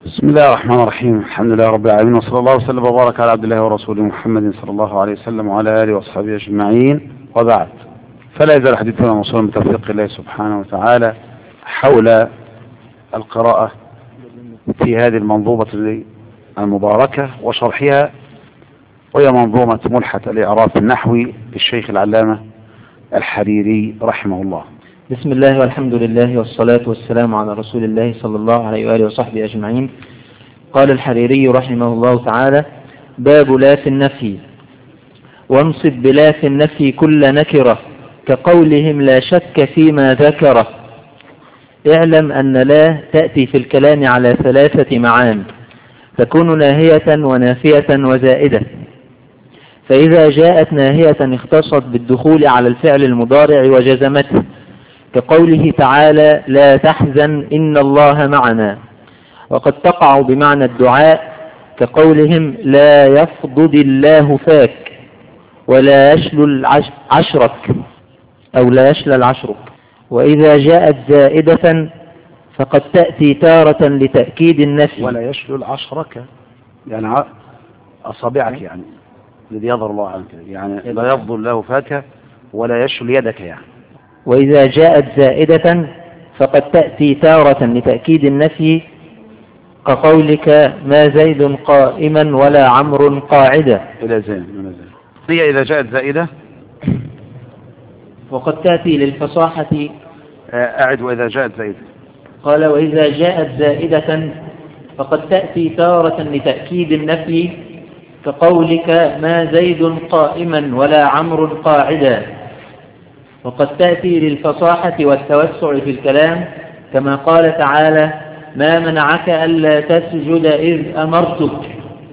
بسم الله الرحمن الرحيم. الحمد لله رب العالمين، وصلى الله وسلم وبارك على عبد الله ورسوله محمد صلى الله عليه وسلم وعلى آله وأصحابه أجمعين، وبعد. فلا يزال حديثنا موصولا بتوفيق الله سبحانه وتعالى حول القراءة في هذه المنظومة المباركة وشرحها، وهي منظومة ملحة الإعراب النحوي للشيخ العلامة الحريري رحمه الله. بسم الله والحمد لله والصلاة والسلام على رسول الله صلى الله عليه وآله وصحبه أجمعين. قال الحريري رحمه الله تعالى: باب لا في النفي. وانصب بلا في النفي كل نكرة كقولهم لا شك فيما ذكره. اعلم أن لا تأتي في الكلام على ثلاثة معان، تكون ناهية ونافية وزائدة. فإذا جاءت ناهية اختصت بالدخول على الفعل المضارع وجزمته، كقوله تعالى: لا تحزن إن الله معنا. وقد تقع بمعنى الدعاء، كقولهم: لا يفضض الله فاك ولا يشلل عشرك، أو لا يشلل عشرك. وإذا جاءت زائدة فقد تأتي تارة لتأكيد النفي. ولا يشلل عشرك يعني أصابعك، يعني الذي يظهر الله عنك، يعني لا يفضل الله فاك ولا يشل يدك يعني. وإذا جاءت زائدة فقد تأتي تارة لتأكيد النفي، كقولك: ما زيد قائما ولا عمرو قاعدا. إلى زين. هي إذا جاءت زائدة. وقد تأتي للفصاحة. أعد. وإذا جاءت زائدة. قال: وإذا جاءت زائدة فقد تأتي تارة لتأكيد النفي، كقولك: ما زيد قائما ولا عمرو قاعدا. وقد تأتي للفصاحة والتوسع في الكلام، كما قال تعالى: ما منعك ألا تسجد إذ أمرتك.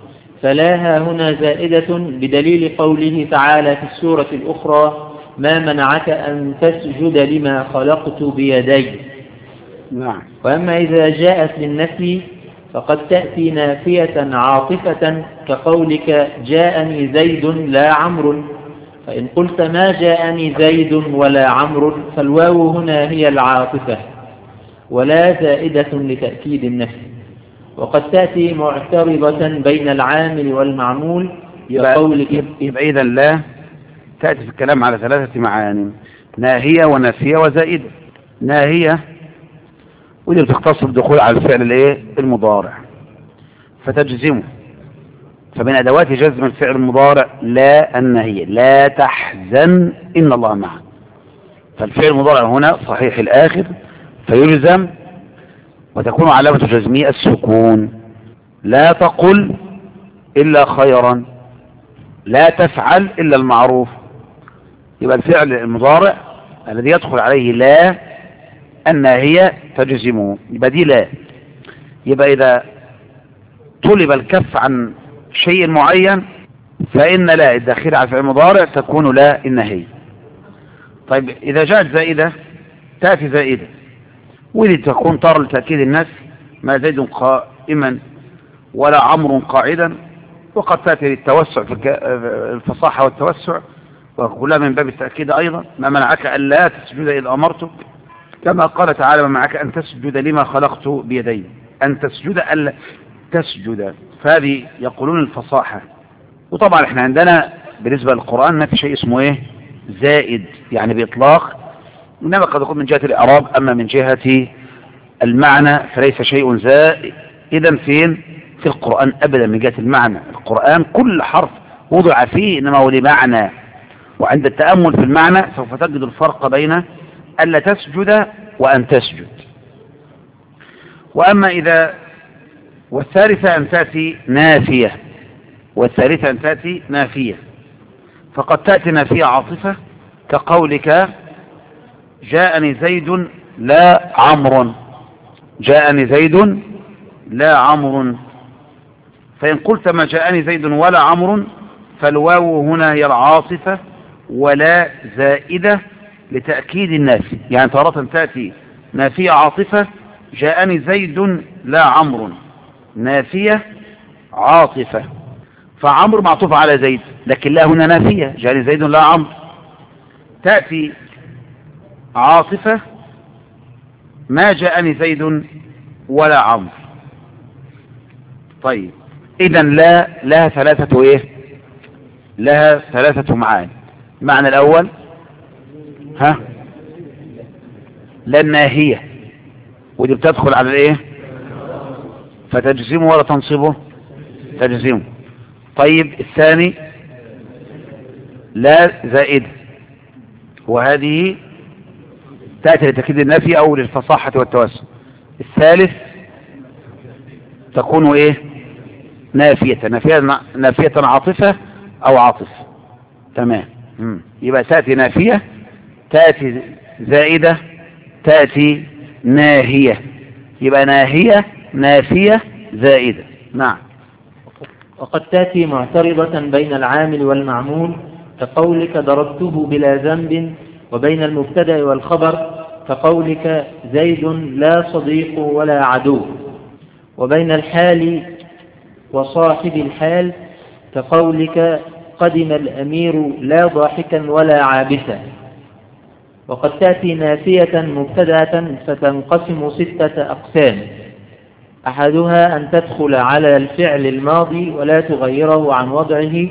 فلاها هنا زائدة بدليل قوله تعالى في السورة الأخرى: ما منعك أن تسجد لما خلقت بيدي. نعم. وأما إذا جاءت للنفي فقد تأتي نافية عاطفة، كقولك: جاءني زيد لا عمرو. فإن قلت: ما جاءني زيد ولا عمرو، فالواو هنا هي العاطفة ولا زائدة لتأكيد النفي. وقد تأتي معترضة بين العامل والمعمول، يبقى إذا لا تأتي في الكلام على ثلاثة معاني: ناهية ونافية وزائدة. ناهية ودي بتختص بالدخول على الفعل المضارع فتجزمه، فمن أدوات جزم الفعل المضارع لا النهية: لا تحزن إن الله معنا. فالفعل المضارع هنا صحيح الآخر فيجزم، وتكون علامة جزمه السكون. لا تقل إلا خيرا، لا تفعل إلا المعروف. يبقى الفعل المضارع الذي يدخل عليه لا الناهية تجزمه، يبقى دي لا. يبقى إذا طلب الكف عن شيء معين فإن لا الداخلة على الفعل المضارع تكون لا النهي. طيب إذا جاءت زائدة تأتي زائدة، ودي تكون طار لتأكيد النفي: ما زيد قائما ولا عمرو قاعدا. وقد تأتي للتوسع في الفصاحة والتوسع، وكلها من باب التأكيد أيضا: ما منعك ألا تسجد إذ أمرتك، كما قال تعالى: ما منعك أن تسجد لما خلقت بيدي. أن تسجد ألا تسجد، فهذه يقولون الفصاحة. وطبعا احنا عندنا بالنسبة للقرآن ما في شيء اسمه زائد يعني بإطلاق، إنما قد يكون من جهة الإعراب، أما من جهة المعنى فليس شيء زائدا فين في القرآن أبدا. من جهة المعنى القرآن كل حرف وضع فيه إنما هو لمعنى، وعند التأمل في المعنى سوف تجد الفرق بين ألا تسجد وأن تسجد. وأما إذا والثالثة أن تأتي نافية، والثالثة أن تأتي نافية. فقد تأتي نافية عاطفة، كقولك: جاءني زيد لا عمرو. جاءني زيد لا عمرو. فإن قلت: ما جاءني زيد ولا عمرو، فالواو هنا هي العاطفة ولا زائدة لتأكيد النافي. يعني تارة تأتي نافية عاطفة: جاءني زيد لا عمرو، نافية عاطفة، فعمرو معطوف على زيد، لكن لا هنا نافية: جاءني زيد لا عمرو. تأتي عاطفة: ما جاءني زيد ولا عمرو. طيب إذا لا لها ثلاثة إيه؟ لها ثلاثة معاني. المعنى الأول لا الناهية، ودي بتدخل على الإيه؟ فتجزمه ولا تنصبه؟ تجزمه. طيب الثاني لا زائدة، وهذه تأتي لتأكيد النفي أو للفصاحة والتوسع. الثالث تكون إيه؟ نافية عاطفة أو عاطف. تمام. يبقى تأتي نافية، تأتي زائدة، تأتي ناهية. يبقى ناهية، نافية، زائدة. نعم. وقد تأتي معترضة بين العامل والمعمول كقولك ضربته بلا ذنب، وبين المبتدأ والخبر كقولك زيد لا صديق ولا عدو، وبين الحال وصاحب الحال كقولك قدم الأمير لا ضاحكا ولا عابثا. وقد تأتي نافية مبتدأة فتنقسم 6 أقسام. أحدها أن تدخل على الفعل الماضي ولا تغيره عن وضعه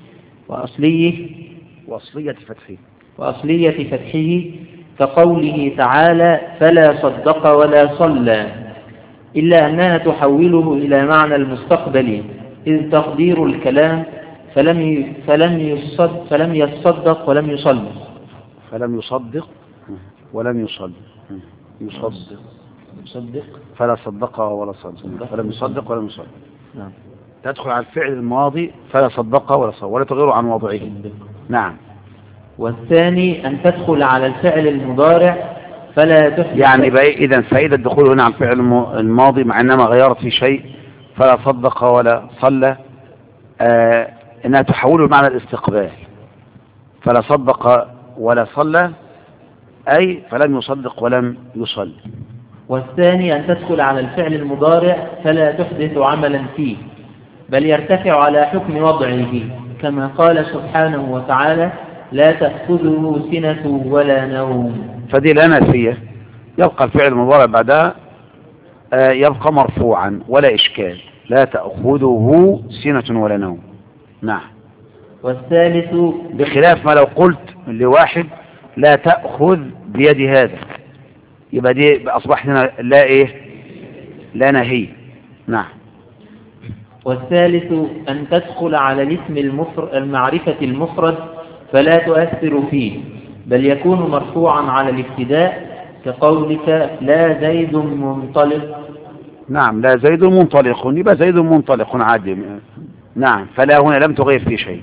وأصلية فتحه كقوله تعالى فلا صدق ولا صلى، إلا أنها تحوله إلى معنى المستقبل، إذ تقدير الكلام فلم يصدق ولم يصلي. يصدق فلا صدق ولا صلى. فلم يصدق ولم يصلي. نعم. تدخل على الفعل الماضي فلا صدق ولا صلى ولا تغير عن وضعه. نعم. والثاني أن تدخل على الفعل المضارع فلا تحدث. يعني إذا فائدة الدخول هنا على الفعل الماضي مع أنما غيرت في شيء فلا صدق ولا صلى، إنها تحوله معنى الاستقبال. فلا صدق ولا صلى أي فلم يصدق ولم يصلي. والثاني أن تدخل على الفعل المضارع فلا تحدث عملا فيه، بل يرتفع على حكم وضعه، كما قال سبحانه وتعالى لا تأخذه سنة ولا نوم. فدي لا نافية، يبقى الفعل المضارع بعدها يبقى مرفوعا ولا إشكال، لا تأخذه سنة ولا نوم. نعم. والثالث بخلاف ما لو قلت لواحد لا تأخذ بيد هذا، يبقى دي أصبحت هنا لا إيه؟ لا نهي. نعم. والثالث أن تدخل على الاسم المعرفة المفرد فلا تؤثر فيه، بل يكون مرفوعا على الابتداء كقولك لا زيد منطلق. نعم. لا زيد منطلق، يبقى زيد منطلق عادي. نعم. فلا هنا لم تغير في شيء.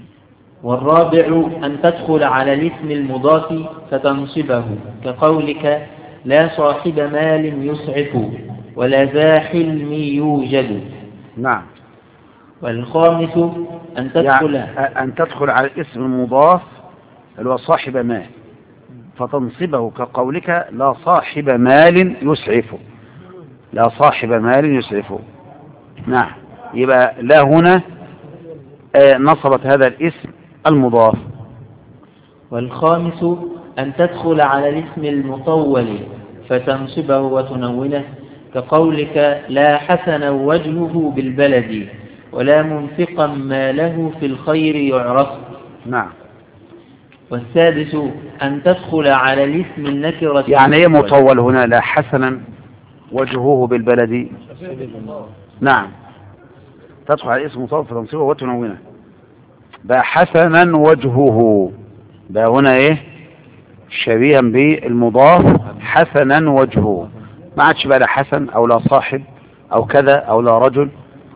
والرابع أن تدخل على الاسم المضاف فتنصبه كقولك لا صاحب مال يسعف ولا ذا حلم يوجد. نعم. والخامس أن تدخل أن تدخل على الاسم المضاف اللي هو صاحب مال فتنصبه كقولك لا صاحب مال يسعف. لا صاحب مال يسعف. نعم. يبقى لا هنا نصبت هذا الاسم المضاف. والخامس أن تدخل على الاسم المطول فتنصبه وتنونه كقولك لا حسن وجهه بالبلد ولا منفقا ما له في الخير يعرف. نعم. والسادس أن تدخل على الاسم النكرة. يعني ايه مطول هنا؟ لا حسنا وجهه بالبلد. نعم. تدخل على الاسم مطول فتنصبه وتنونه. بقى حسنا وجهه، بقى هنا ايه؟ شبيها بالمضاف حسنا وجهه، ما عادش بقى لا حسن او لا صاحب او كذا او لا رجل،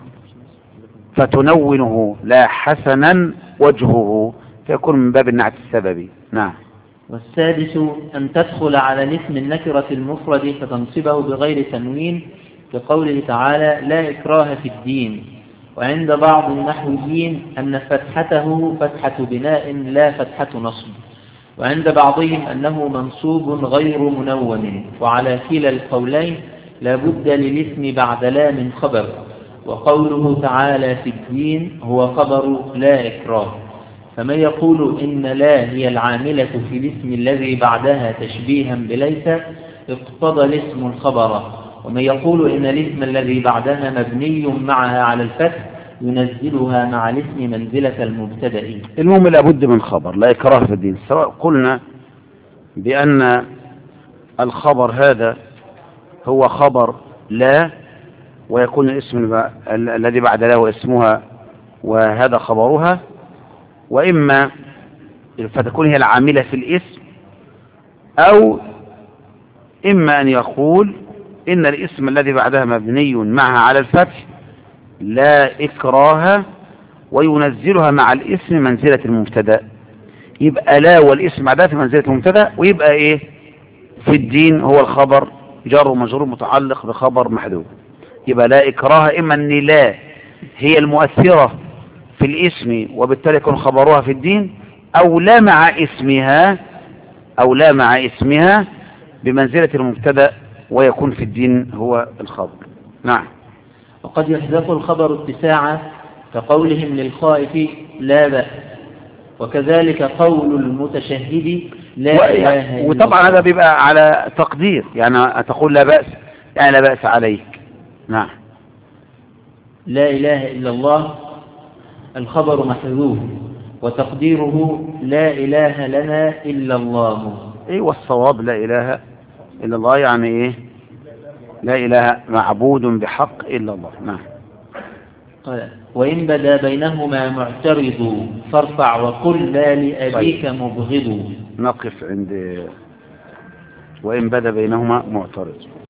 فتنونه لا حسنا وجهه، فيكون من باب النعت السببي. نعم. والسادس أن تدخل على الاسم النكرة المفرد فتنصبه بغير تنوين كقوله تعالى لا إكراه في الدين. وعند بعض النحويين أن فتحته فتحة بناء لا فتحة نصب، وعند بعضهم أنه منصوب غير منون، وعلى كلا القولين لا بد للاسم بعد لا من خبر. وقوله تعالى في الدين هو خبر لا إكراه، فمن يقول إن لا هي العاملة في الاسم الذي بعدها تشبيها بليس اقتضى الاسم الخبر، ومن يقول إن الاسم الذي بعدها مبني معها على الفتح ينزلها مع الاسم منزلة المبتدأ. المهم لابد من خبر، لا إكراه في الدين. سواء قلنا بأن الخبر هذا هو خبر لا، ويكون الاسم الذي بعد لا واسمها وهذا خبرها، وإما فتكون هي العاملة في الاسم، أو إما أن يقول إن الاسم الذي بعدها مبني معها على الفتح لا إكراه وينزلها مع الاسم منزلة المبتدأ. يبقى لا والاسم بعدها في منزلة المبتدأ، ويبقى إيه في الدين هو الخبر جر ومجرور متعلق بخبر محذوف. يبقى لا إكراه، إما أن لا هي المؤثرة في الاسم وبالتالي يكون خبرها في الدين، أو لا مع اسمها بمنزلة المبتدأ ويكون في الدين هو الخبر. نعم. وقد يحذف الخبر اتساعا كقولهم للخائف لا بأس، وكذلك قول المتشهد لا إله إلا الله. وطبعا هذا بيبقى على تقدير، يعني تقول لا بأس يعني لا بأس عليك. نعم. لا إله إلا الله الخبر محذوف وتقديره لا إله لنا إلا الله. إيه والصواب لا إله إلا الله، يعني إيه لا إله معبود بحق إلا الله. نعم. وإن بدا بينهما معترض فارفع وقل لا لأبيك مبغض. نقف عند وإن بدا بينهما معترض.